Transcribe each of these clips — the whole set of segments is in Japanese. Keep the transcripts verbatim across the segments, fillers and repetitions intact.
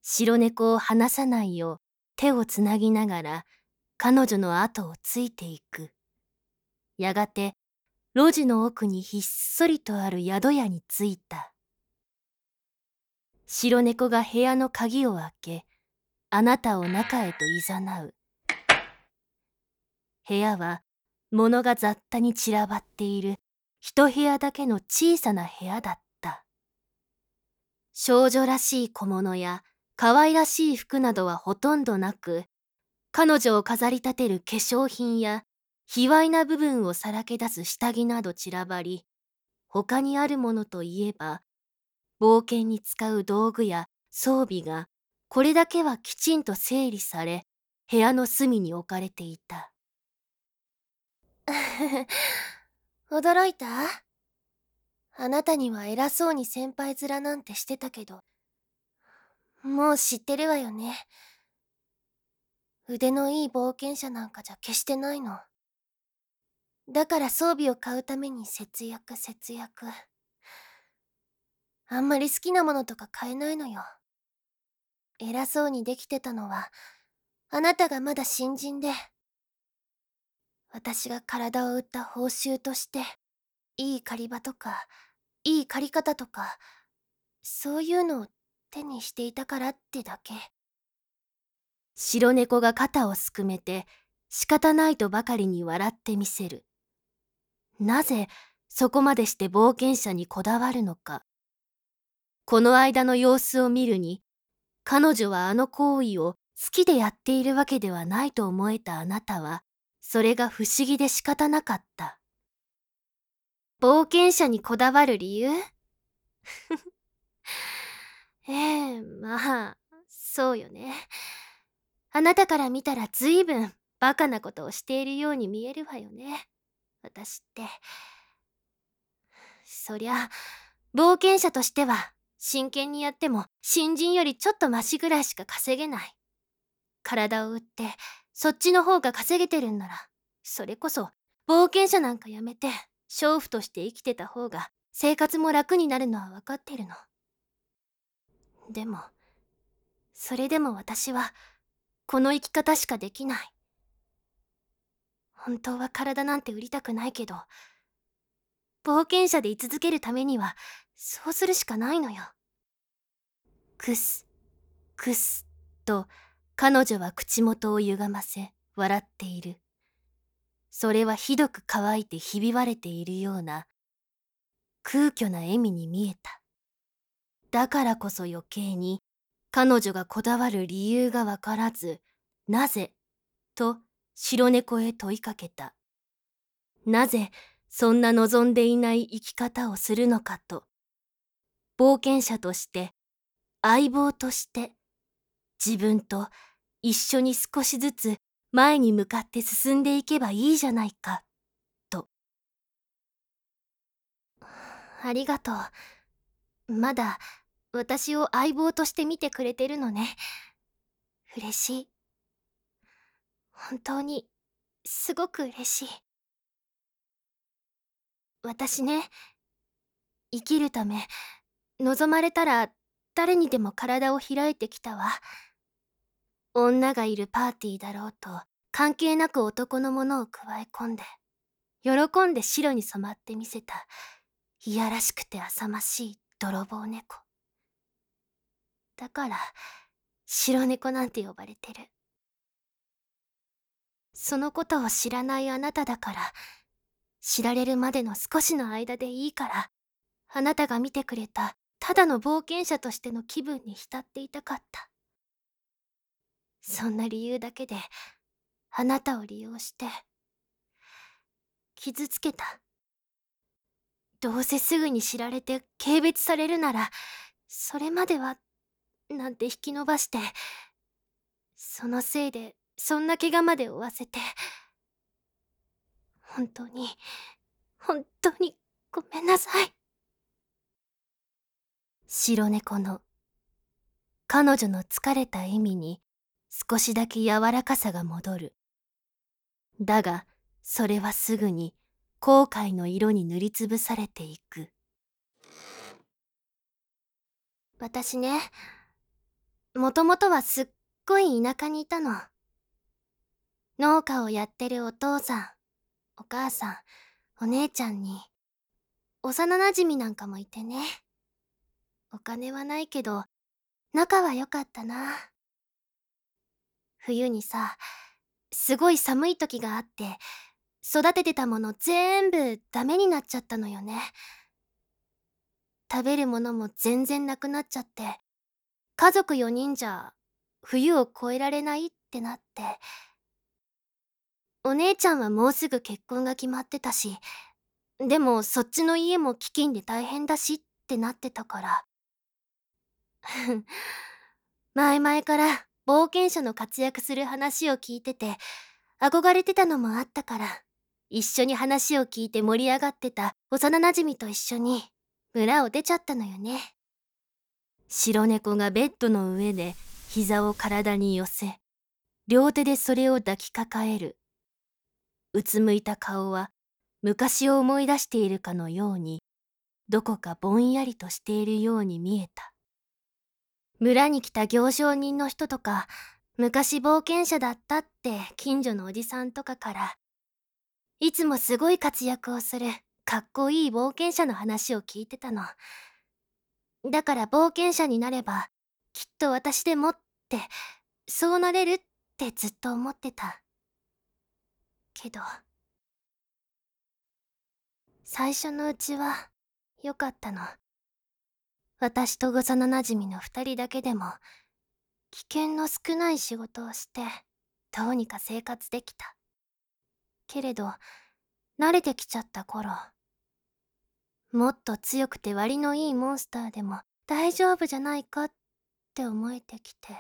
白猫を離さないよう手をつなぎながら彼女の後をついていく。やがて路地の奥にひっそりとある宿屋に着いた。白猫が部屋の鍵を開け、あなたを中へといざなう。部屋は物が雑多に散らばっている一部屋だけの小さな部屋だった。少女らしい小物や可愛らしい服などはほとんどなく、彼女を飾り立てる化粧品や卑猥な部分をさらけ出す下着など散らばり、他にあるものといえば、冒険に使う道具や装備がこれだけはきちんと整理され、部屋の隅に置かれていた。 驚いた？あなたには偉そうに先輩面なんてしてたけど、もう知ってるわよね。腕のいい冒険者なんかじゃ決してないの。だから装備を買うために節約節約。あんまり好きなものとか買えないのよ。偉そうにできてたのは、あなたがまだ新人で、私が体を売った報酬として、いい狩り場とか、いい借り方とか、そういうのを手にしていたからってだけ。 白猫が肩をすくめて仕方ないとばかりに笑ってみせる。なぜそこまでして冒険者にこだわるのか。この間の様子を見るに、彼女はあの行為を好きでやっているわけではないと思えたあなたは、それが不思議で仕方なかった。 冒険者にこだわる理由？ええ、まあ、そうよね。あなたから見たらずいぶんバカなことをしているように見えるわよね。私って。そりゃ、冒険者としては、真剣にやっても新人よりちょっとマシぐらいしか稼げない。体を売って、そっちの方が稼げてるんなら、それこそ、冒険者なんかやめて、娼婦として生きてた方が、生活も楽になるのは分かってるの。でも、それでも私は、この生き方しかできない。本当は体なんて売りたくないけど、冒険者で居続けるためには、そうするしかないのよ。 くす、くす、と彼女は口元を歪ませ、笑っている。それはひどく乾いてひび割れているような、空虚な笑みに見えた。だからこそ余計に、彼女がこだわる理由がわからず、なぜ、と白猫へ問いかけた。なぜ、そんな望んでいない生き方をするのかと。冒険者として、相棒として、自分と一緒に少しずつ前に向かって進んでいけばいいじゃないか、と。 ありがとう。まだ、私を相棒として見てくれてるのね。嬉しい。本当に、すごく嬉しい。私ね、生きるため、望まれたら誰にでも体を開いてきたわ。女がいるパーティーだろうと、関係なく男のものを加え込んで、喜んで白に染まってみせた、いやらしくて浅ましい泥棒猫。だから、白猫なんて呼ばれてる。そのことを知らないあなただから、知られるまでの少しの間でいいから、あなたが見てくれたただの冒険者としての気分に浸っていたかった。そんな理由だけで、あなたを利用して、傷つけた。どうせすぐに知られて軽蔑されるなら、それまでは、なんて引き延ばして、そのせいで、そんな怪我まで負わせて、本当に、本当にごめんなさい。 白猫の彼女の疲れた笑みに少しだけ柔らかさが戻る。だがそれはすぐに後悔の色に塗りつぶされていく。 私ね、 もともとはすっごい田舎にいたの。農家をやってるお父さん、お母さん、お姉ちゃんに、幼なじみなんかもいてね。お金はないけど、仲は良かったな。冬にさ、すごい寒い時があって、育ててたもの全部ダメになっちゃったのよね。食べるものも全然なくなっちゃって、家族よにんじゃ冬を越えられないってなって、お姉ちゃんはもうすぐ結婚が決まってたし、でもそっちの家も飢饉で大変だしってなってたから。前々から冒険者の活躍する話を聞いてて、憧れてたのもあったから、一緒に話を聞いて盛り上がってた幼なじみと一緒に村を出ちゃったのよね。 白猫がベッドの上で膝を体に寄せ、両手でそれを抱きかかえる。うつむいた顔は昔を思い出しているかのように、どこかぼんやりとしているように見えた。 村に来た行商人の人とか、昔冒険者だったって近所のおじさんとかから、いつもすごい活躍をするかっこいい冒険者の話を聞いてたの。だから冒険者になれば、きっと私でもって、そうなれるってずっと思ってた。けど、最初のうちは良かったの。私と幼なじみの二人だけでも、危険の少ない仕事をして、どうにか生活できた。けれど、慣れてきちゃった頃、もっと強くて割のいいモンスターでも大丈夫じゃないかって思えてきて。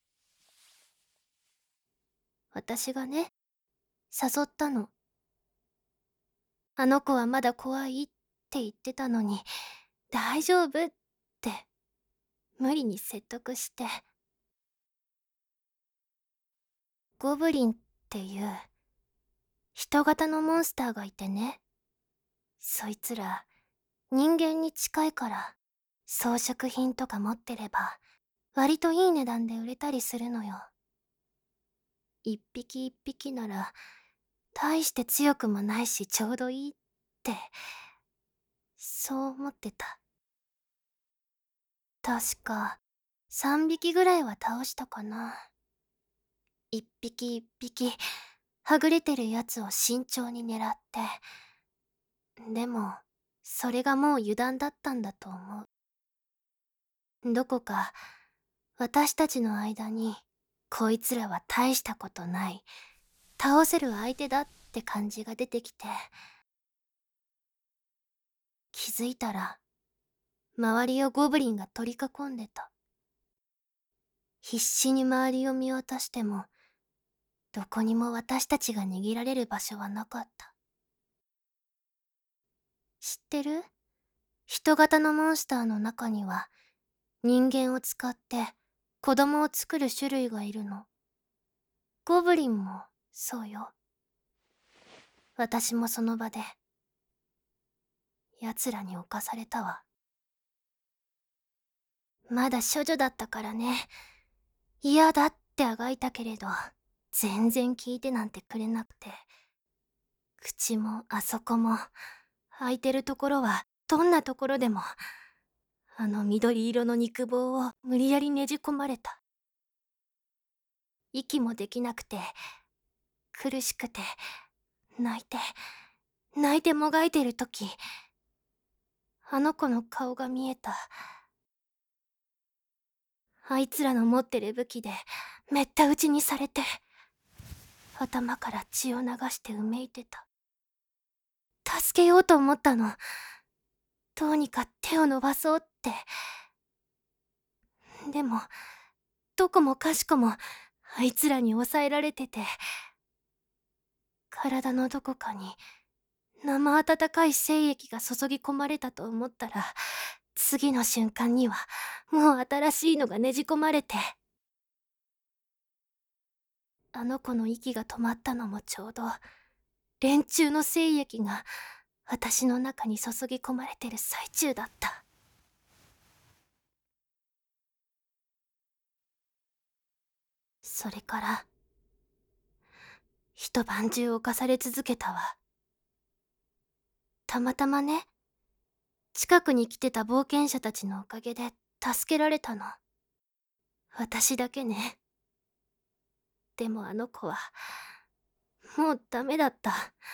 私がね、誘ったの。あの子はまだ怖いって言ってたのに、大丈夫って、無理に説得して。ゴブリンっていう、人型のモンスターがいてね。そいつら、人間に近いから、装飾品とか持ってれば、割といい値段で売れたりするのよ。一匹一匹なら、大して強くもないしちょうどいいって、そう思ってた。確か、三匹ぐらいは倒したかな。一匹一匹、はぐれてるやつを慎重に狙って。でも、それがもう油断だったんだと思う。どこか、私たちの間に、こいつらは大したことない、倒せる相手だって感じが出てきて、気づいたら、周りをゴブリンが取り囲んでた。必死に周りを見渡しても、どこにも私たちが逃げられる場所はなかった。知ってる？人型のモンスターの中には、人間を使って子供を作る種類がいるの。ゴブリンもそうよ。私もその場で、奴らに侵されたわ。まだ処女だったからね。嫌だってあがいたけれど、全然聞いてなんてくれなくて。口もあそこも、開いてるところはどんなところでも、あの緑色の肉棒を無理やりねじ込まれた。息もできなくて、苦しくて、泣いて、泣いてもがいてるとき、あの子の顔が見えた。あいつらの持ってる武器でめった打ちにされて、頭から血を流してうめいてた。助けようと思ったの。どうにか手を伸ばそうって。でも、どこもかしこもあいつらに抑えられてて、体のどこかに生温かい精液が注ぎ込まれたと思ったら、次の瞬間にはもう新しいのがねじ込まれて、あの子の息が止まったのもちょうど連中の精液が私の中に注ぎ込まれてる最中だった。 それから、一晩中侵され続けたわ。たまたまね、近くに来てた冒険者たちのおかげで助けられたの。私だけね。でもあの子は、もうダメだった。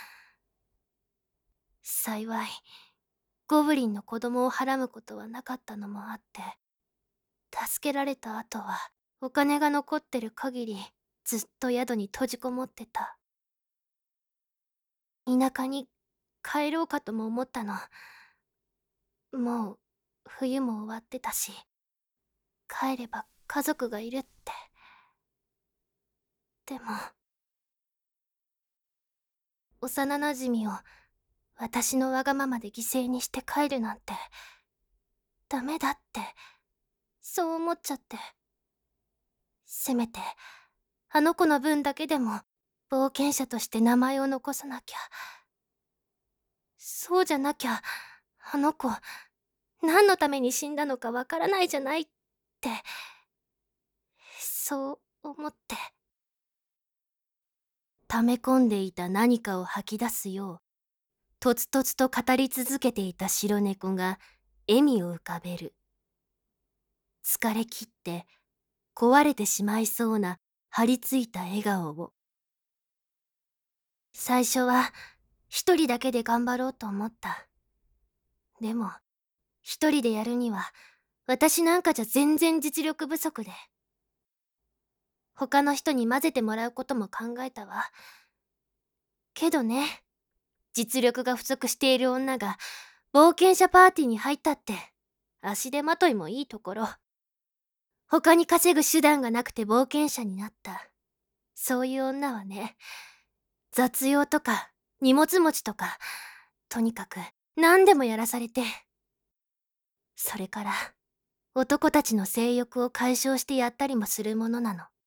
幸い、ゴブリンの子供をはらむことはなかったのもあって、助けられた後は、お金が残ってる限り、ずっと宿に閉じこもってた。田舎に帰ろうかとも思ったの。もう、冬も終わってたし、帰れば家族がいるって。でも、幼なじみを私のわがままで犠牲にして帰るなんて、ダメだって、そう思っちゃって。せめて、あの子の分だけでも、冒険者として名前を残さなきゃ。そうじゃなきゃ、あの子、何のために死んだのかわからないじゃないって、そう思って。 溜め込んでいた何かを吐き出すよう、とつとつと語り続けていた白猫が笑みを浮かべる。疲れ切って壊れてしまいそうな張り付いた笑顔を。 最初は一人だけで頑張ろうと思った。でも、一人でやるには私なんかじゃ全然実力不足で。他の人に混ぜてもらうことも考えたわ。けどね、実力が不足している女が冒険者パーティーに入ったって足手まといもいいところ。他に稼ぐ手段がなくて冒険者になった。そういう女はね、雑用とか荷物持ちとか、とにかく何でもやらされて。それから男たちの性欲を解消してやったりもするものなの。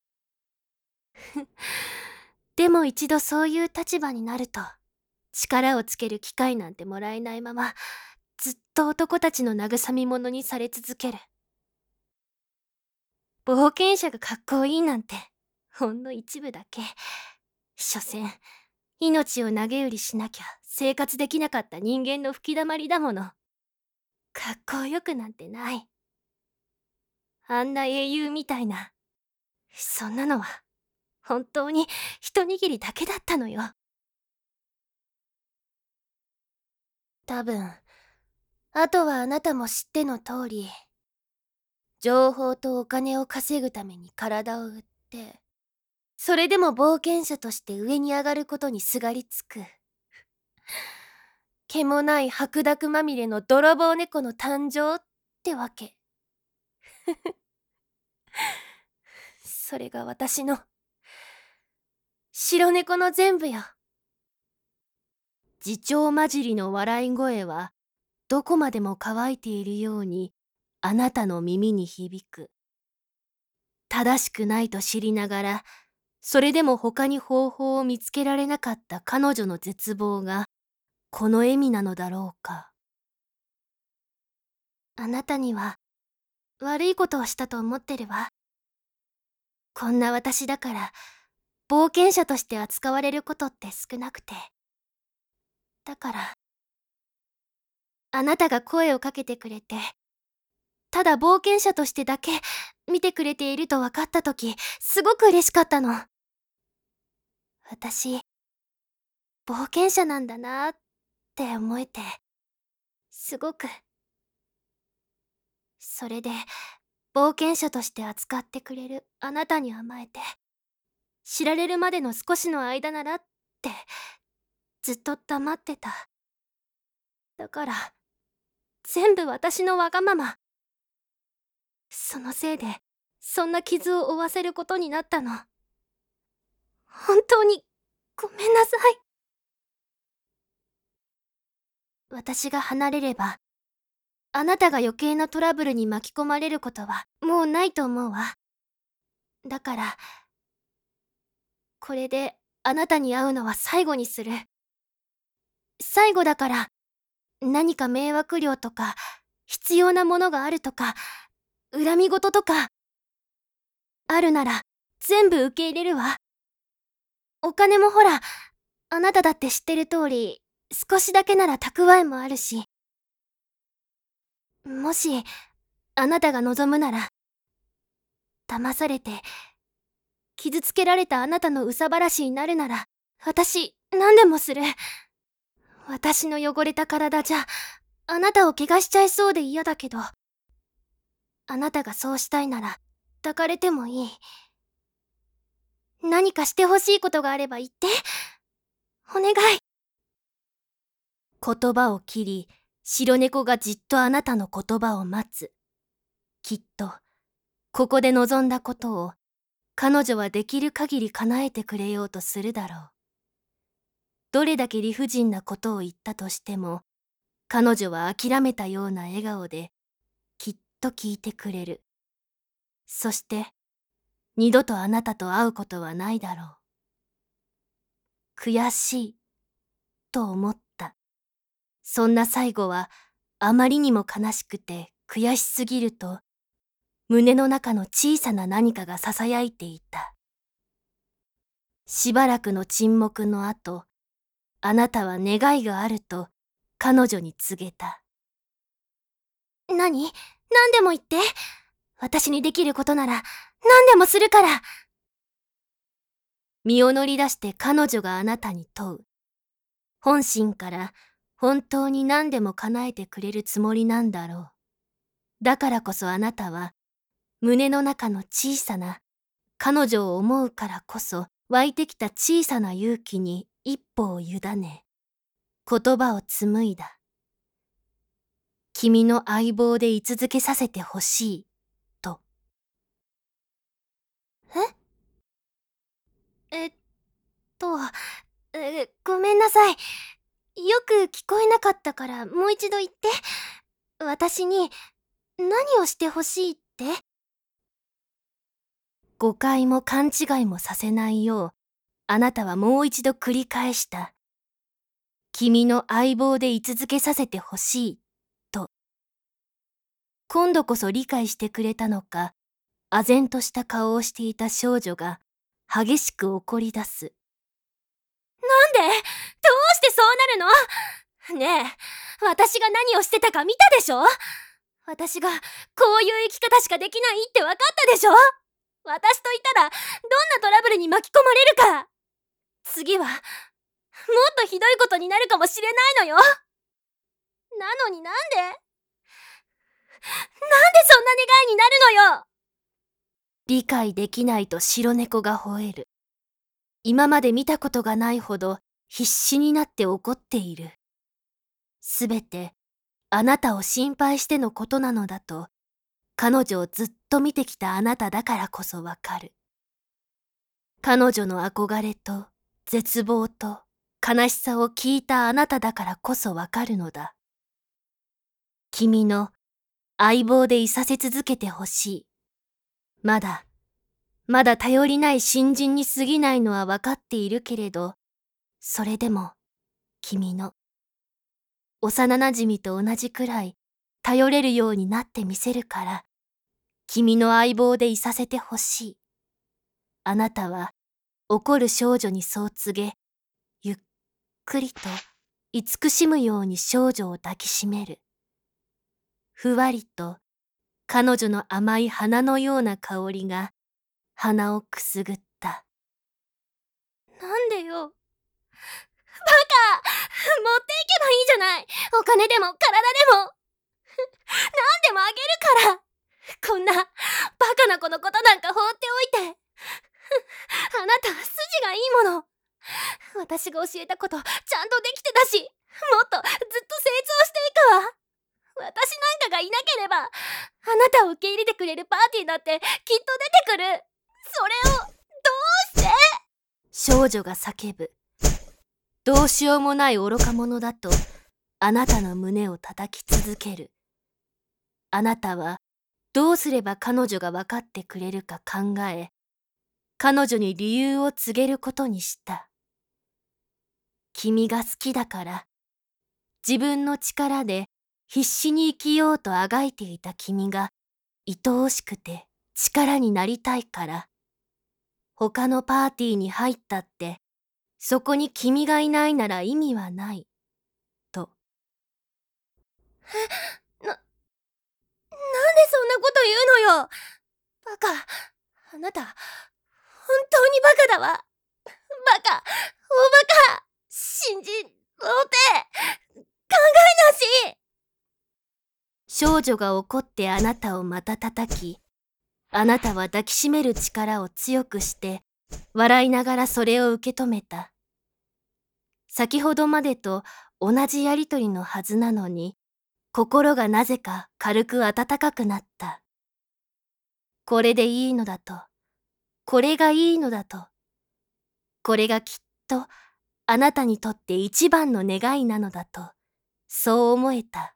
でも一度そういう立場になると、力をつける機会なんてもらえないまま、ずっと男たちの慰み者にされ続ける。冒険者がかっこいいなんて、ほんの一部だけ。所詮、命を投げ売りしなきゃ生活できなかった人間の吹き溜まりだもの。かっこよくなんてない。あんな英雄みたいな。そんなのは、本当に一握りだけだったのよ。多分、あとはあなたも知っての通り、情報とお金を稼ぐために体を売って、それでも冒険者として上に上がることにすがりつく。毛もない白濁まみれの泥棒猫の誕生ってわけ。それが私の白猫の全部よ。 自重混じりの笑い声はどこまでも乾いているようにあなたの耳に響く。正しくないと知りながら、それでも他に方法を見つけられなかった彼女の絶望がこの笑みなのだろうか。 あなたには悪いことをしたと思ってるわ。こんな私だから冒険者として扱われることって少なくて。だから、あなたが声をかけてくれて、ただ冒険者としてだけ見てくれていると分かったとき、すごく嬉しかったの。私、冒険者なんだなって思えて、すごく。それで、冒険者として扱ってくれるあなたに甘えて、知られるまでの少しの間ならって、ずっと黙ってた。だから、全部私のわがまま。そのせいで、そんな傷を負わせることになったの。本当に、ごめんなさい。私が離れれば、あなたが余計なトラブルに巻き込まれることはもうないと思うわ。だから、これであなたに会うのは最後にする。最後だから、何か迷惑料とか、必要なものがあるとか、恨み事とか、あるなら全部受け入れるわ。お金もほら、あなただって知ってる通り、少しだけなら蓄えもあるし。もし、あなたが望むなら、騙されて、傷つけられたあなたの憂さ晴らしになるなら、私、何でもする。私の汚れた体じゃ、あなたを怪我しちゃいそうで嫌だけど、あなたがそうしたいなら、抱かれてもいい。何かしてほしいことがあれば言って。お願い。 言葉を切り、白猫がじっとあなたの言葉を待つ。きっと、ここで望んだことを、彼女はできる限り叶えてくれようとするだろう。どれだけ理不尽なことを言ったとしても、彼女は諦めたような笑顔で、きっと聞いてくれる。そして、二度とあなたと会うことはないだろう。悔しい、と思った。そんな最後は、あまりにも悲しくて悔しすぎると、胸の中の小さな何かが囁いていた。しばらくの沈黙の後、あなたは願いがあると彼女に告げた。 何？何でも言って。私にできることなら何でもするから。 身を乗り出して彼女があなたに問う。本心から本当に何でも叶えてくれるつもりなんだろう。だからこそあなたは胸の中の小さな彼女を思うからこそ湧いてきた小さな勇気に一歩を委ね、言葉を紡いだ。君の相棒で居続けさせてほしい、と。 ええっと、え、ごめんなさい。よく聞こえなかったからもう一度言って。私に何をしてほしいって？ 誤解も勘違いもさせないよう、あなたはもう一度繰り返した。君の相棒で居続けさせてほしい、と。今度こそ理解してくれたのか、唖然とした顔をしていた少女が激しく怒り出す。 なんで？どうしてそうなるの？ねえ、私が何をしてたか見たでしょ？私がこういう生き方しかできないって分かったでしょ？私といたらどんなトラブルに巻き込まれるか。次はもっとひどいことになるかもしれないのよ。なのになんでなんでそんな願いになるのよ。 理解できないと白猫が吠える。今まで見たことがないほど必死になって怒っている。すべてあなたを心配してのことなのだと、彼女をずっと見てきたあなただからこそわかる。彼女の憧れと絶望と悲しさを聞いたあなただからこそわかるのだ。君の相棒でいさせ続けてほしい。まだ、まだ頼りない新人に過ぎないのはわかっているけれど、それでも、君の、幼なじみと同じくらい頼れるようになってみせるから、君の相棒でいさせてほしい。あなたは怒る少女にそう告げ、ゆっくりと慈しむように少女を抱きしめる。ふわりと彼女の甘い花のような香りが鼻をくすぐった。 なんでよ。バカ！持っていけばいいじゃない。お金でも体でも。何でもあげるから。こんなバカな子のことなんか放っておいて。あなたは筋がいいもの。私が教えたことちゃんとできてたし、もっとずっと成長していくわ。私なんかがいなければ、あなたを受け入れてくれるパーティーだってきっと出てくる。それをどうして？ 少女が叫ぶ。どうしようもない愚か者だとあなたの胸を叩き続ける。あなたはどうすれば彼女が分かってくれるか考え、彼女に理由を告げることにした。君が好きだから、自分の力で必死に生きようとあがいていた君が愛おしくて力になりたいから、 他のパーティーに入ったって、そこに君がいないなら意味はない、と。 な、なんでそんなこと言うのよ。バカ。あなた、本当にバカだわ。バカ、大バカ。新人、童貞。考えなし。 少女が怒ってあなたをまた叩き、あなたは抱きしめる力を強くして、笑いながらそれを受け止めた。先ほどまでと同じやりとりのはずなのに、心がなぜか軽く温かくなった。これでいいのだと、これがいいのだと、これがきっとあなたにとって一番の願いなのだと、そう思えた。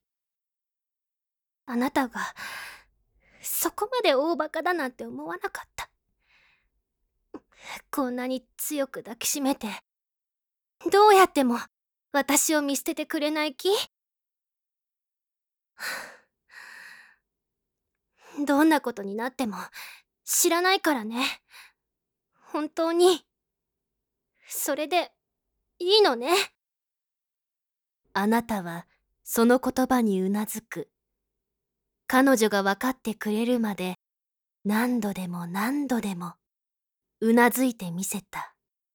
あなたが、そこまで大バカだなんて思わなかった。こんなに強く抱きしめて、どうやっても私を見捨ててくれない気？どんなことになっても知らないからね。本当に。それでいいのね。 あなたはその言葉にうなずく。彼女が分かってくれるまで何度でも何度でもうなずいてみせた。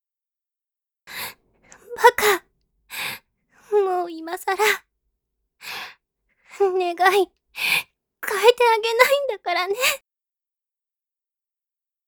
バカ。もう今さら願い変えてあげないんだからね。